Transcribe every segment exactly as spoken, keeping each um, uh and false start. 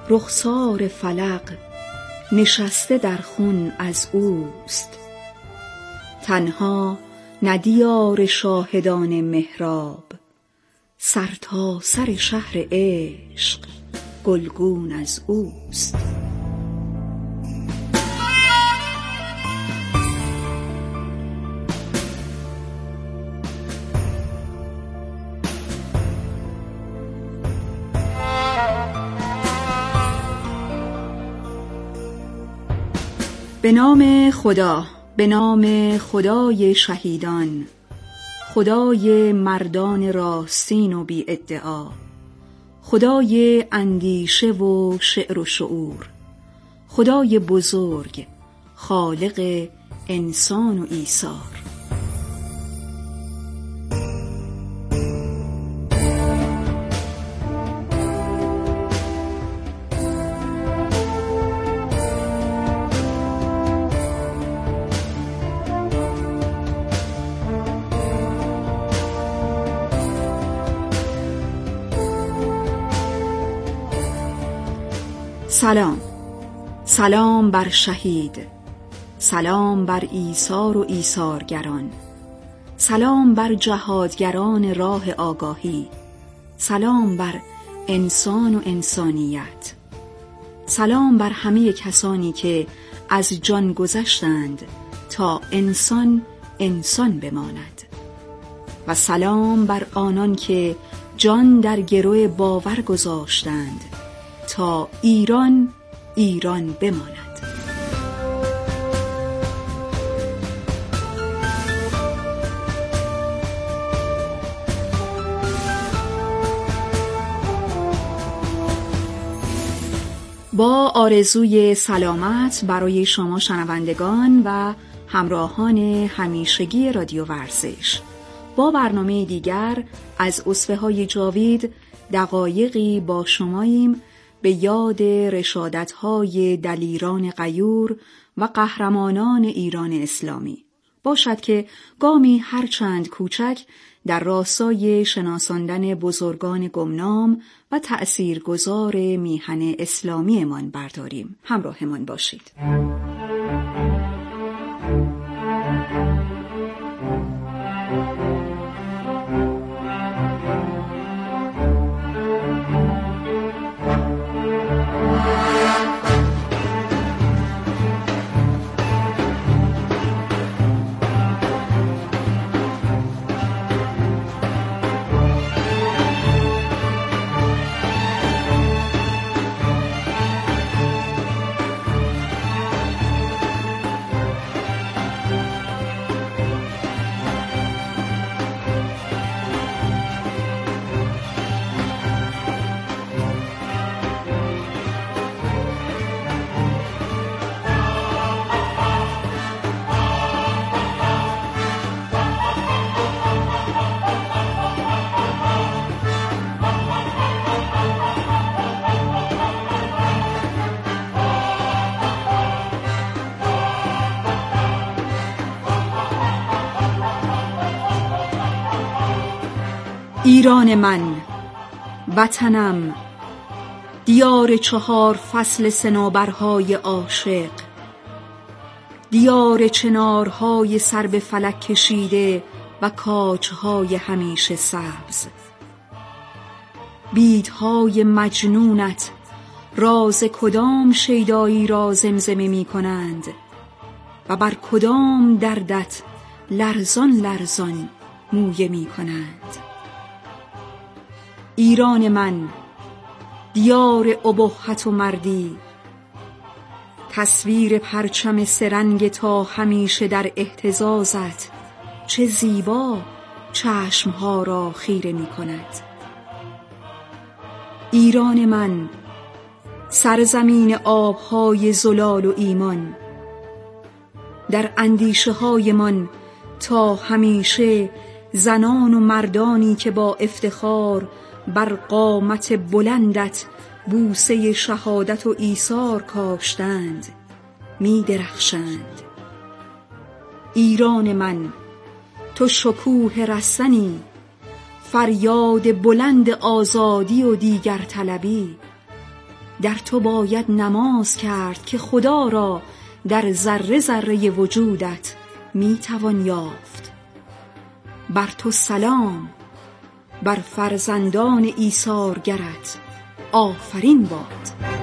رخسار فلق نشسته در خون از اوست. تنها نه دیار شاهدان محراب، سر تا سر شهر عشق گلگون از اوست. به نام خدا، به نام خدای شهیدان، خدای مردان راستین و بی ادعا، خدای اندیشه و شعر و شعور، خدای بزرگ، خالق انسان و ایثار. سلام، سلام بر شهید، سلام بر ایثار و ایثارگران، سلام بر جهادگران راه آگاهی، سلام بر انسان و انسانیت، سلام بر همه کسانی که از جان گذشتند تا انسان انسان بماند، و سلام بر آنان که جان در گرو باور گذاشتند تا ایران ایران بماند. با آرزوی سلامت برای شما شنوندگان و همراهان همیشگی رادیو ورزش، با برنامه دیگر از اسوه‌های جاوید دقایقی با شماییم به یاد رشادت‌های دلیران غیور و قهرمانان ایران اسلامی. باشد که گامی هرچند کوچک در راستای شناساندن بزرگان گمنام و تأثیرگذار میهن اسلامیمان برداریم. همراهمان باشید. ایران من، وطنم، دیار چهار فصل صنوبرهای عاشق، دیار چنارهای سر به فلک کشیده و کاجهای همیشه سبز. بیدهای مجنونت راز کدام شیدایی را زمزمه می کنند و بر کدام دردت لرزان لرزان مویه می کنند. ایران من، دیار ابهت و مردی، تصویر پرچم سرنگ تا همیشه در اهتزازت چه زیبا چشمها را خیره می کند. ایران من، سرزمین آبهای زلال و ایمان، در اندیشه هایمان تا همیشه زنان و مردانی که با افتخار بر قامت بلندت بوسه شهادت و ایثار کاشتند می درخشند. ایران من، تو شکوه رسنی، فریاد بلند آزادی و دیگر طلبی، در تو باید نماز کرد که خدا را در ذره ذره وجودت می توان یافت. بر تو سلام، بر فرزندان ایثارگرت آفرین باد.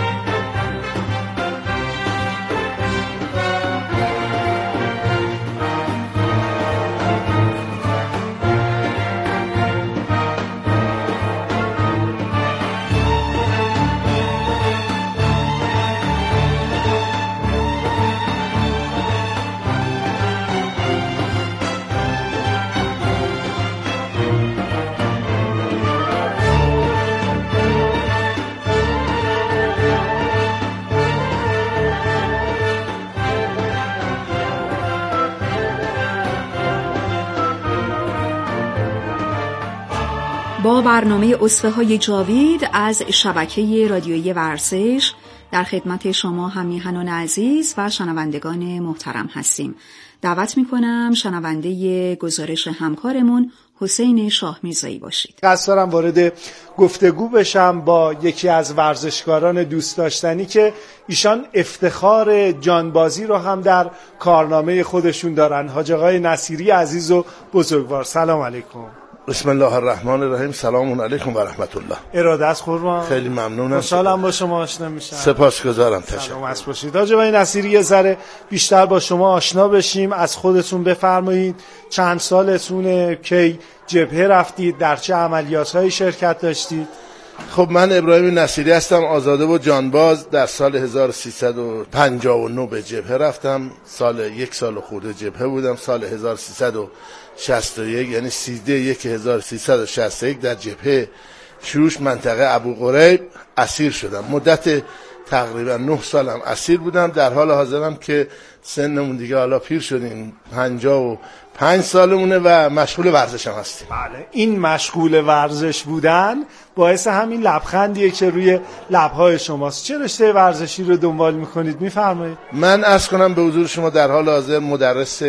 با برنامه اسوه‌های جاوید از شبکه رادیویی ورزش در خدمت شما هم میهنان عزیز و شنوندگان محترم هستیم. دعوت میکنم شنونده گزارش همکارمون حسین شاه میرزایی باشید. قصد دارم وارد گفتگو بشم با یکی از ورزشکاران دوست داشتنی که ایشان افتخار جانبازی رو هم در کارنامه خودشون دارن. حاج آقای نصیری عزیز و بزرگوار، سلام علیکم. بسم الله الرحمن الرحیم. سلام علیکم و رحمت الله. اراده است قربان. خیلی ممنونم. خوشحالم با شما آشنا میشم. سپاسگزارم. تشکر. سلام باشید. حاج آقای نصیری یه ذره بیشتر با شما آشنا بشیم. از خودتون بفرمایید. چند سالتونه؟ کی جبهه رفتید؟ در چه عملیات‌هایی شرکت داشتید؟ خب من ابراهیم نصیری هستم، آزاده و جانباز. در سال هزار و سیصد و پنجاه و نه به جبهه رفتم. سال یک سال خورده جبهه بودم. سال هزار و سیصد و شصت و یک یعنی سیزده یک هزار و سیصد و شصت و یک در جبهه شروش منطقه ابو غریب اسیر شدم. مدت تقریبا نه سالم اسیر بودم. در حال حاضرم که سنمون دیگه حالا پیر شدیم، پنجاه و پنج سالمونه و مشغول ورزشم هستیم. بله، این مشغول ورزش بودن باعث همین لبخندیه که روی لبهای شماست. چه رشته ورزشی رو دنبال میکنید میفرمایید؟ من عرض کنم به حضور شما در حال حاضر مدرس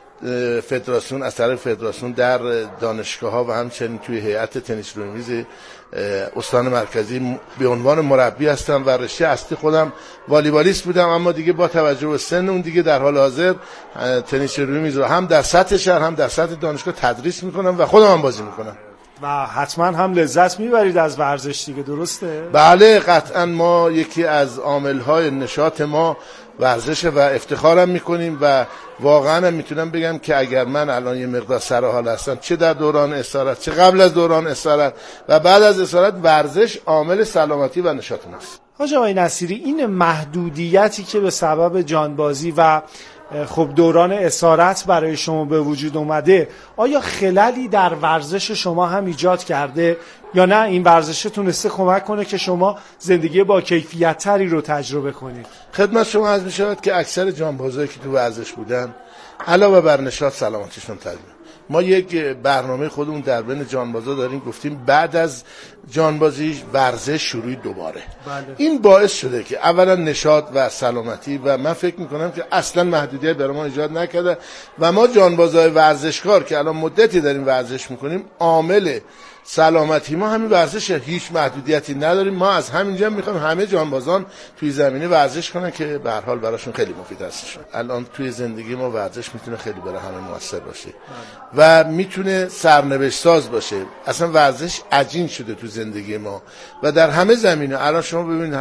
فدراسیون از طرف فدراسیون در دانشگاه ها و همچنین توی هیئت تنیس روی میز استان مرکزی به عنوان مربی هستم و رشته اصلی خودم والیبالیست بودم، اما دیگه با توجه به سن اون دیگه در حال حاضر تنیس روی میز رو هم در سطح شهر هم در سطح دانشگاه تدریس میکنم و خودم هم بازی میکنم. و حتما هم لذت میبرید از ورزش دیگه، درسته؟ بله قطعا. ما یکی از عاملهای نشاط ما ورزش و افتخارم میکنیم و واقعا میتونم بگم که اگر من الان یه مقدار سر حال هستم، چه در دوران استراحت چه قبل از دوران استراحت و بعد از استراحت، ورزش عامل سلامتی و نشاط ماست. حاج آقای نصیری، این محدودیتی که به سبب جانبازی و خب دوران اسارت برای شما به وجود اومده، آیا خللی در ورزش شما هم ایجاد کرده یا نه این ورزش تونسته کمک کنه که شما زندگی با کیفیت تری رو تجربه کنید؟ خدمت شما عرض می‌شود که اکثر جانبازایی که تو ورزش بودن علاوه بر نشاط سلامتیشون تضمین. ما یک برنامه خودمون در بین جانبازا داریم، گفتیم بعد از جانبازی ورزش شروعی دوباره. بله. این باعث شده که اولا نشاط و سلامتی و من فکر میکنم که اصلا محدودیت برای ما ایجاد نکرده و ما جانبازای ورزشکار که الان مدتی داریم ورزش میکنیم، عامل سلامتی ما همین ورزشه، هیچ محدودیتی نداریم. ما از همینجا میخوایم همه جانبازان توی زمینه ورزش کنن که به هر حال براشون خیلی مفید هستش. الان توی زندگی ما ورزش میتونه خیلی برای همه موثر باشه و میتونه سرنوشت ساز باشه. اصلا ورزش عجین شده تو زندگی ما و در همه زمینه. الان شما ببینید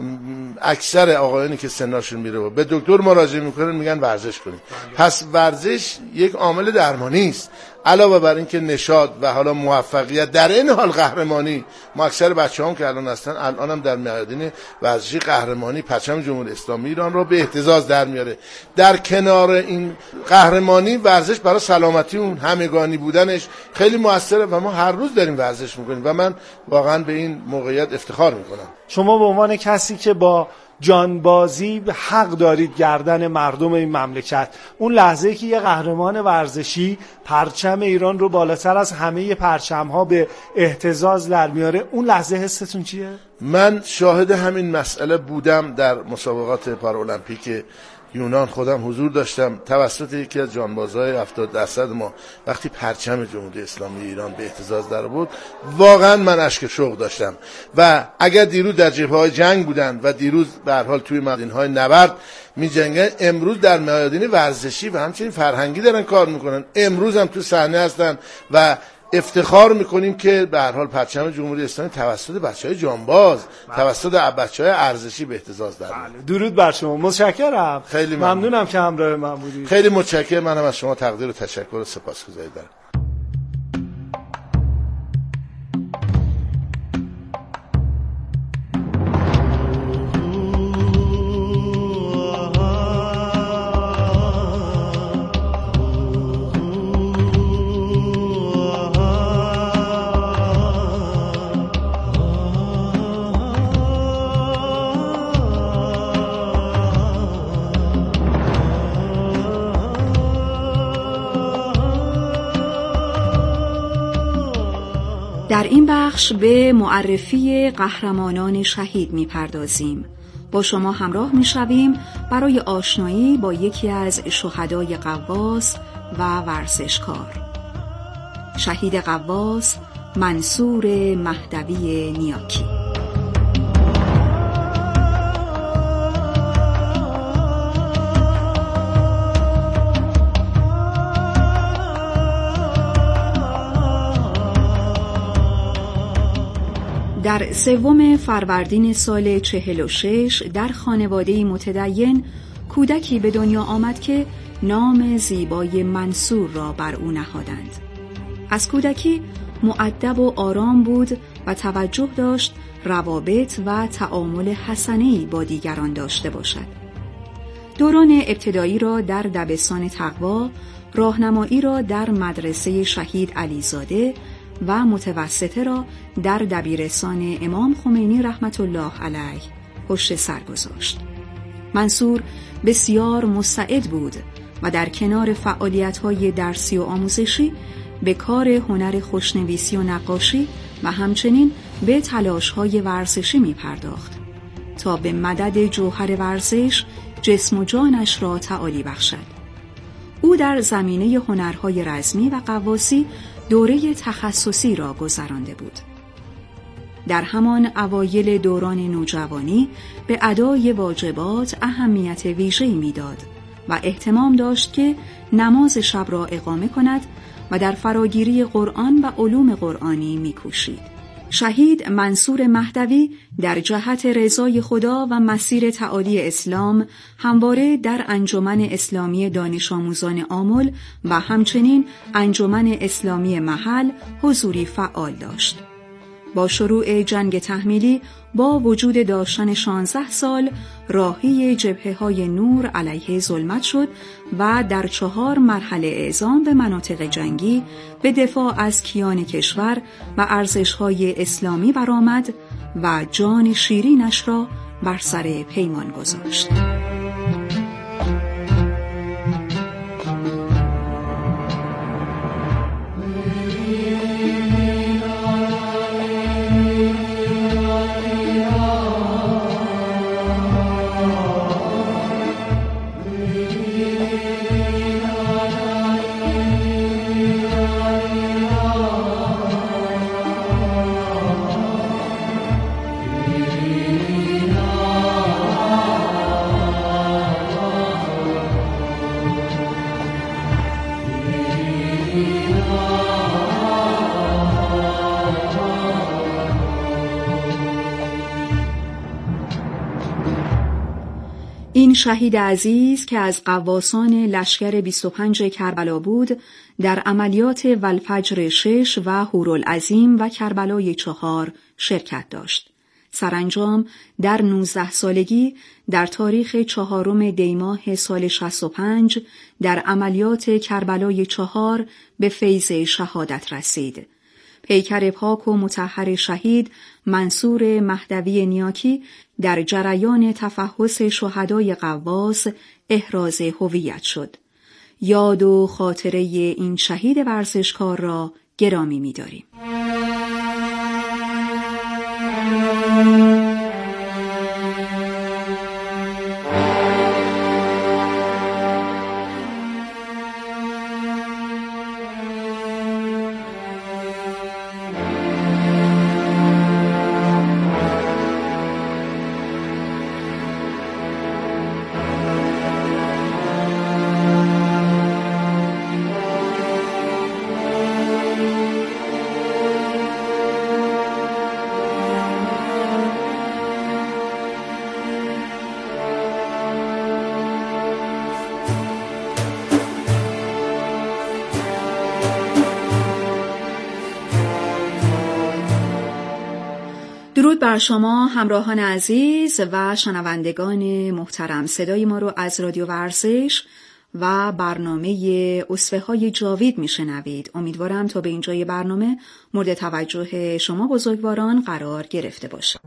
اکثر آقایانی که سنشون میره و به دکتر مراجعه میکنن میگن ورزش کنید. پس ورزش یک عامل درمانی است. علاوه بر این که نشاط و حالا موفقیت در این حال قهرمانی، ما اکثر بچه‌هام که الان هستن الان هم در میادین ورزشی قهرمانی پرچم جمهوری اسلامی ایران رو به اهتزاز در میاره. در کنار این قهرمانی ورزش برای سلامتی اون همگانی بودنش خیلی موثره و ما هر روز داریم ورزش میکنیم و من واقعا به این موقعیت افتخار میکنم. شما به عنوان کسی که با جانبازی حق دارید گردن مردم این مملکت، اون لحظه که یه قهرمان ورزشی پرچم ایران رو بالاتر از همه پرچم‌ها به اهتزاز در میاره، اون لحظه حستون چیه؟ من شاهد همین مسئله بودم در مسابقات پارالمپیک یونان خودم حضور داشتم توسط یکی از جانبازهای هفتاد درصد ما وقتی پرچم جمهوری اسلامی ایران به اهتزاز در بود، واقعا من اشک شوق داشتم. و اگر دیروز در جبهه‌های جنگ بودن و دیروز به هر حال توی میدان‌های نبرد می‌جنگن، امروز در میادین ورزشی و همچنین فرهنگی دارن کار میکنن، امروز هم تو صحنه هستن و افتخار میکنیم که به هر حال پرچم جمهوری اسلامی توسط بچهای جانباز، توسط بچهای ارزشی به اهتزاز در میاد. درود بر شما، متشکرم. خیلی ممنون. ممنونم که همراه من بودید. خیلی متشکرم، منم از شما تقدیر و تشکر و سپاسگزاری دارم. در این بخش به معرفی قهرمانان شهید می‌پردازیم. با شما همراه می‌شویم برای آشنایی با یکی از شهدای غواص و ورزشکار. شهید غواص منصور مهدوی نیاکی. در سوم فروردین سال چهل و شش در خانواده متدین کودکی به دنیا آمد که نام زیبای منصور را بر او نهادند. از کودکی مؤدب و آرام بود و توجه داشت روابط و تعامل حسنه‌ای با دیگران داشته باشد. دوران ابتدایی را در دبستان تقوا، راهنمایی را در مدرسه شهید علیزاده و متوسطه را در دبیرستان امام خمینی رحمت الله علیه پشت سر گذاشت. منصور بسیار مستعد بود و در کنار فعالیت‌های درسی و آموزشی به کار هنر خوشنویسی و نقاشی و همچنین به تلاش‌های ورزشی می‌پرداخت تا به مدد جوهر ورزش جسم و جانش را تعالی بخشد. او در زمینه هنرهای رزمی و غواصی دوره تخصصی را گذرانده بود. در همان اوایل دوران نوجوانی به ادای واجبات اهمیت ویژه‌ای می‌داد و اهتمام داشت که نماز شب را اقامه کند و در فراگیری قرآن و علوم قرآنی می‌کوشید. شهید منصور مهدوی در جهت رضای خدا و مسیر تعالی اسلام همواره در انجمن اسلامی دانش آموزان آمل و همچنین انجمن اسلامی محل حضوری فعال داشت. با شروع جنگ تحمیلی با وجود داشتن شانزده سال راهی جبهه‌های نور علیه ظلمت شد و در چهار مرحله اعزام به مناطق جنگی به دفاع از کیان کشور و ارزش‌های اسلامی برآمد و جان شیرینش را بر سر پیمان گذاشت. این شهید عزیز که از غواصان لشکر بیست و پنج کربلا بود، در عملیات والفجر شش و هورالعظیم و کربلای چهار شرکت داشت. سرانجام در نوزده سالگی در تاریخ چهارم دیماه سال شصت و پنج در عملیات کربلای چهار به فیض شهادت رسید. پیکر پاک و مطهر شهید منصور مهدوی نیاکی در جریان تفحص شهدای غواص احراز هویت شد. یاد و خاطره این شهید ورزشکار را گرامی می‌داریم. درود بر شما همراهان عزیز و شنوندگان محترم. صدای ما رو از رادیو ورزش و برنامه اسوه های جاوید میشنوید. امیدوارم تا به اینجای برنامه مورد توجه شما بزرگواران قرار گرفته باشه.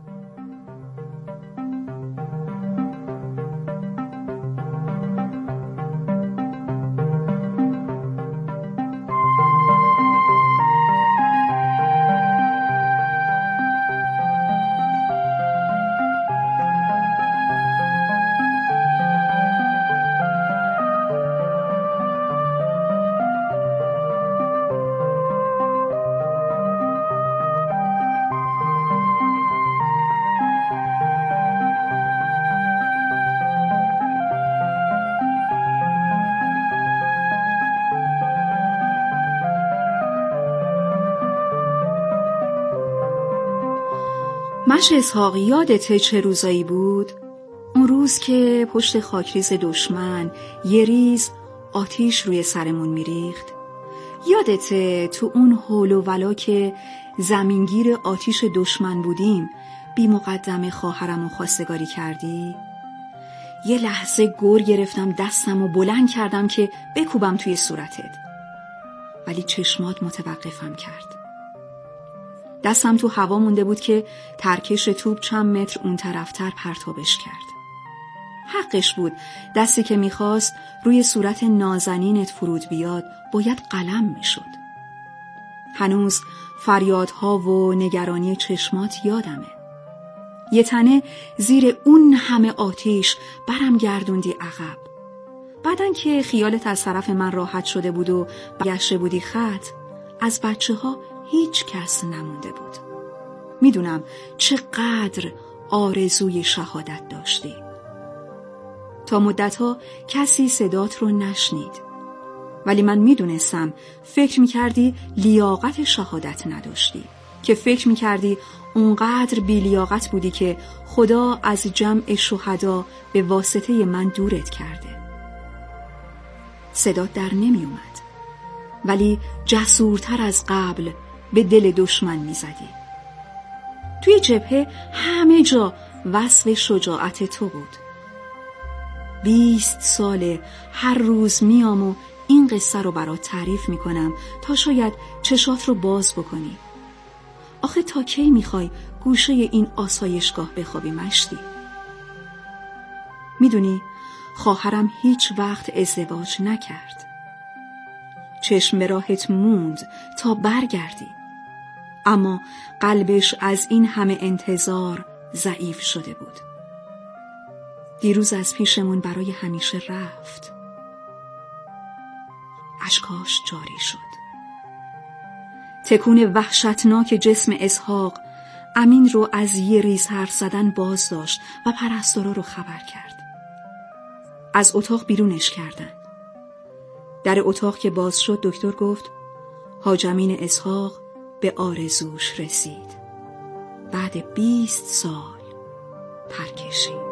مش اسحاق، یادته چه روزایی بود؟ اون روز که پشت خاکریز دشمن یه ریز آتیش روی سرمون میریخت؟ یادته تو اون هول و ولا که زمینگیر آتیش دشمن بودیم بی مقدمه خواهرمو خواستگاری کردی؟ یه لحظه گر گرفتم، دستمو بلند کردم که بکوبم توی صورتت، ولی چشمات متوقفم کرد. دستم تو هوا مونده بود که ترکش توپ چند متر اون طرفتر پرتابش کرد. حقش بود، دستی که میخواست روی صورت نازنینت فرود بیاد باید قلم میشد. هنوز فریادها و نگرانی چشمات یادمه. یه تنه زیر اون همه آتیش برم گردوندی عقب. بعدن که خیالت از طرف من راحت شده بود و برگشته بودی خط، از بچه ها هیچ کس نمونده بود. میدونم چقدر آرزوی شهادت داشتی. تا مدتها کسی صدات رو نشنید، ولی من میدونستم فکر میکردی لیاقت شهادت نداشتی، که فکر میکردی اونقدر بی لیاقت بودی که خدا از جمع شهدا به واسطه من دورت کرده. صدات در نمی اومد، ولی جسورتر از قبل به دل دشمن میزدی. توی جبهه همه جا وصف شجاعت تو بود. بیست ساله هر روز میام و این قصه رو برات تعریف میکنم تا شاید چشات رو باز بکنی. آخه تا کی میخوای گوشه این آسایشگاه بخوابی مشتی؟ میدونی خواهرم هیچ وقت ازدواج نکرد. چشم به راهت موند تا برگردی، اما قلبش از این همه انتظار ضعیف شده بود. دیروز از پیشمون برای همیشه رفت. اشکاش جاری شد. تکون وحشتناک جسم اسحاق امین رو از یه ریز حرف زدن باز داشت و پرستارا رو خبر کرد. از اتاق بیرونش کردن. در اتاق که باز شد دکتر گفت حاج امین اسحاق به آرزوش رسید. بعد بیست سال پر کشید.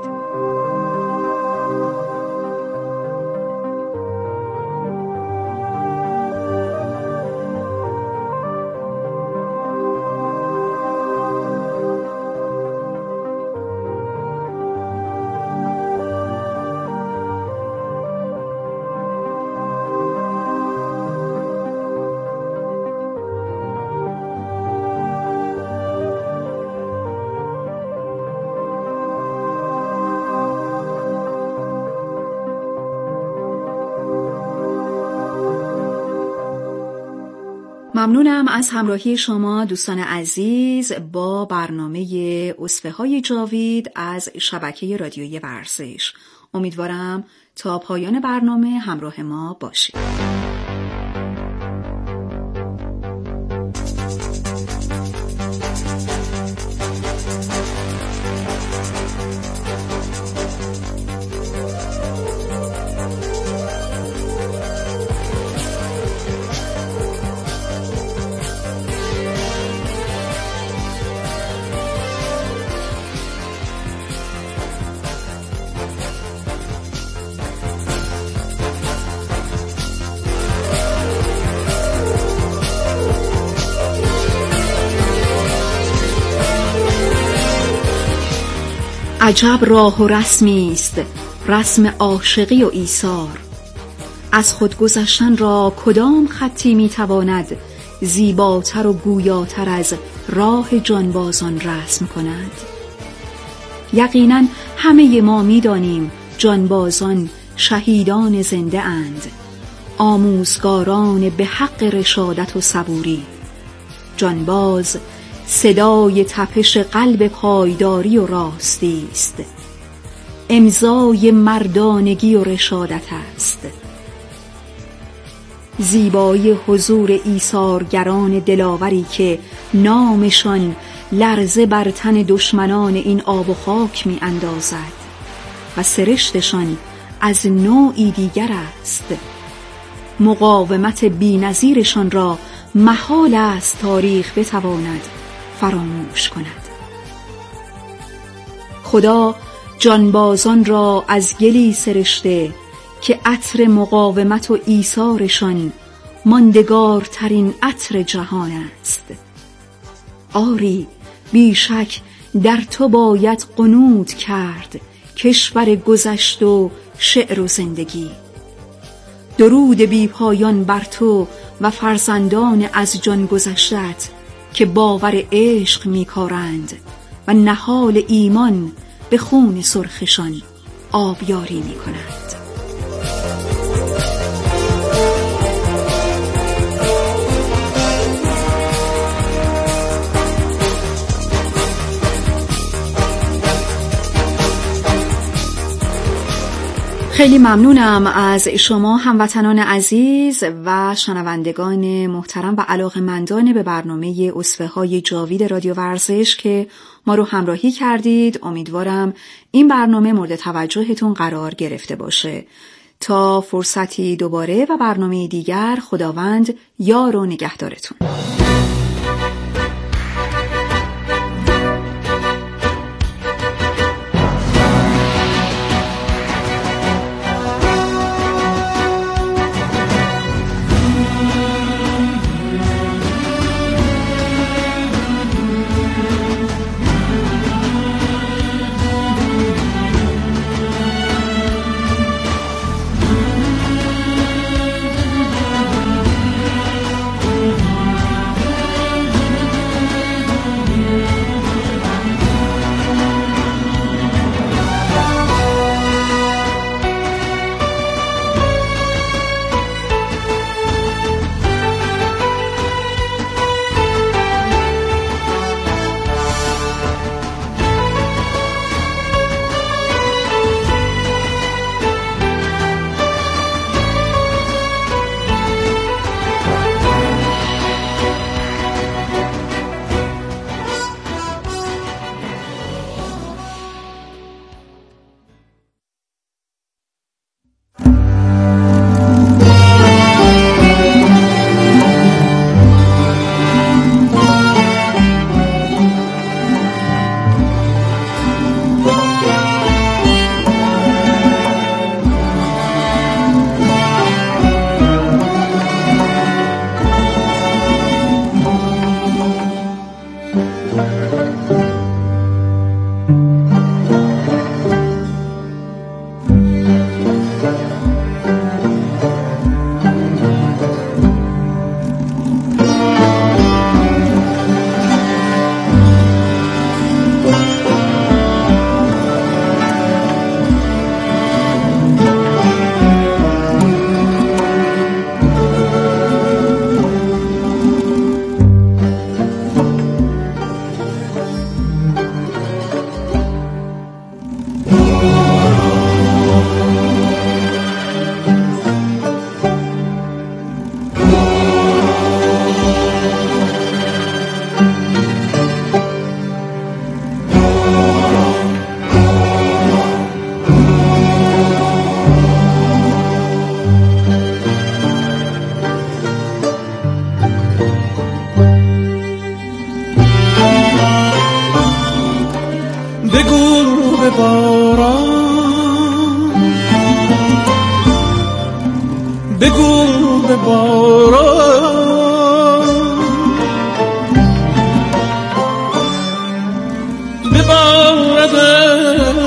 ممنونم از همراهی شما دوستان عزیز با برنامه اسوه های جاوید از شبکه رادیویی ورزش. امیدوارم تا پایان برنامه همراه ما باشید. عجب راه و رسمی است رسم عاشقی و ایثار. از خود گذشتن را کدام خطی میتواند زیباتر و گویاتر از راه جانبازان رسم کند؟ یقینا همه ما میدانیم جانبازان شهیدان زنده اند، آموزگاران به حق رشادت و صبوری. جانباز صدای تپش قلب پایداری و راستی است، امضای مردانگی و رشادت است. زیبایی حضور ایثارگران دلاوری که نامشان لرزه بر تن دشمنان این آب و خاک می اندازد و سرشتشان از نوعی دیگر است. مقاومت بی‌نظیرشان را محال است تاریخ بتواند فراموش کند. خدا جانبازان را از گلی سرشته که عطر مقاومت و ایثارشان ماندگارترین عطر جهان است. آری بیشک در تو باید قنوت کرد کشور گذشت و شعر و زندگی. درود بی پایان بر تو و فرزندان از جان گذشتت که باور عشق می‌کارند و نهال ایمان به خون سرخشان آبیاری می‌کند. خیلی ممنونم از شما هموطنان عزیز و شنوندگان محترم و علاقه‌مندان به برنامه اسوه‌های جاوید رادیو ورزش که ما رو همراهی کردید. امیدوارم این برنامه مورد توجهتون قرار گرفته باشه. تا فرصتی دوباره و برنامه دیگر، خداوند یار و نگهدارتون. بگو به باران بباردش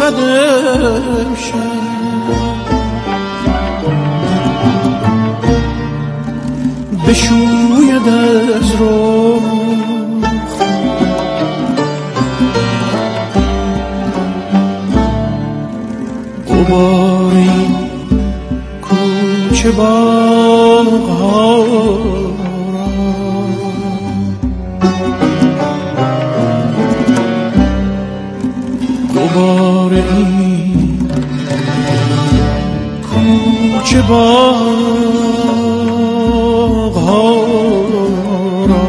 آمده شد بشوید از رخ غباری کوچه باغ‌ها را غباری کوچه باغ‌ها را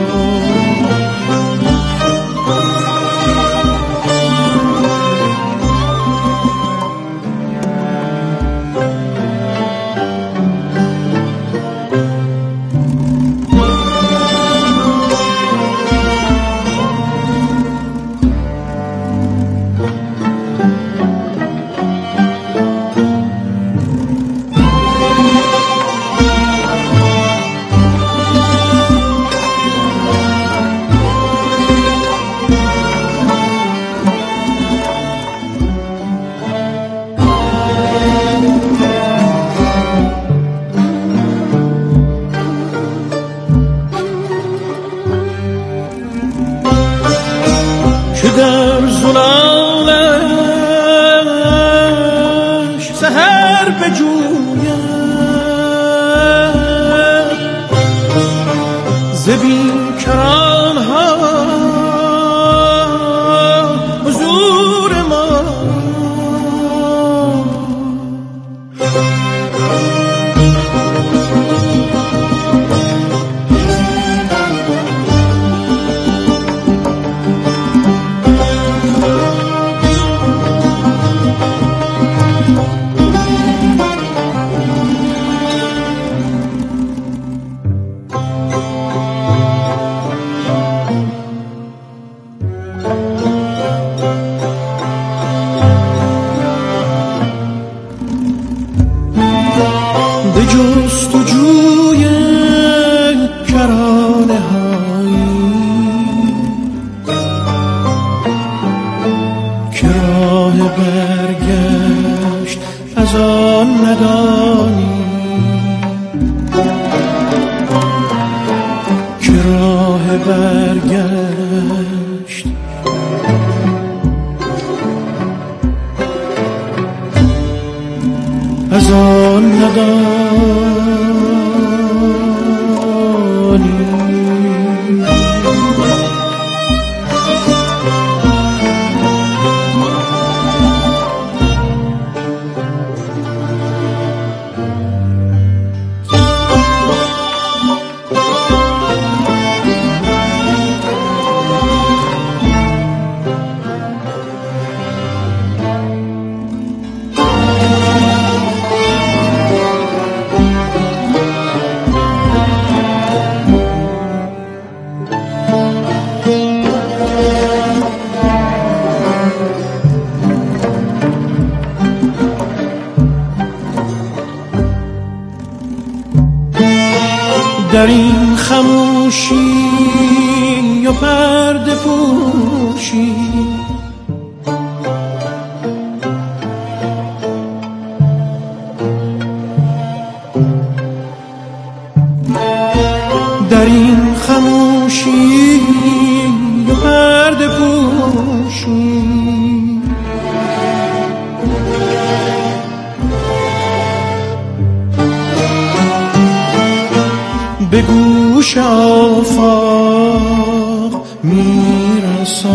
که در زلالش سحر بجوید ز بیکران‌ها حضور ما به جستجوی کرانه هایی که راه برگشت از آن ندانی که راه برگشت از آن ندانی در این خموشی و پرده پوشی در این خموشی و پرده پوشی به گوش آفاق